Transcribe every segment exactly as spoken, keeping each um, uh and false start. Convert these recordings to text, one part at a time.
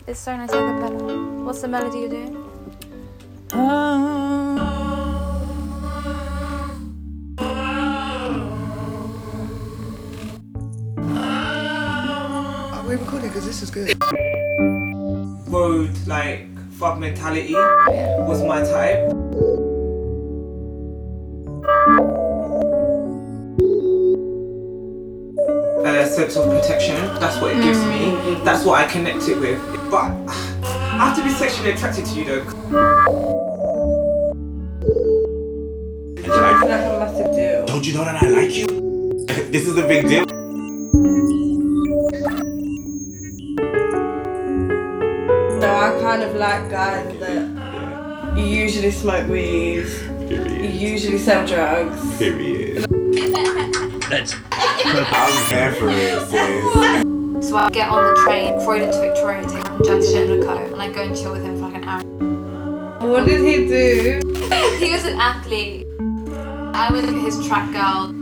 It's so nice acapella. What's the melody you're doing? Are we recording? Because this is good. Road, like, fuck mentality was my type. A sense of protection, that's what it gives me. That's what I connect it with. But I have to be sexually attracted to you though. It's like a massive deal. Don't you know that I like you? This is a big deal. So I kind of like guys that usually smoke weed, Period. usually sell drugs. Period. Let's. I'm there for it, sis. So I get on the train, Croydon to Victoria, take Junction and a coat, and I go and chill with him for like an hour. What did he do? He was an athlete. I was his track girl.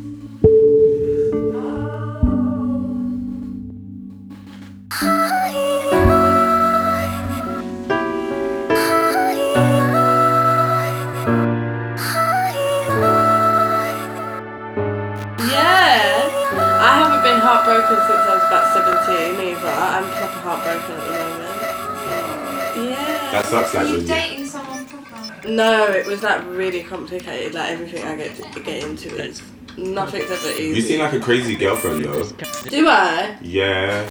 Heartbroken since I was about seventeen either. I'm proper heartbroken at the moment. Yeah. That sucks like Are you when dating someone proper? No, it was like really complicated. Like everything I get to get into is nothing's ever easy. you seem like a crazy girlfriend though. Do I? Yeah.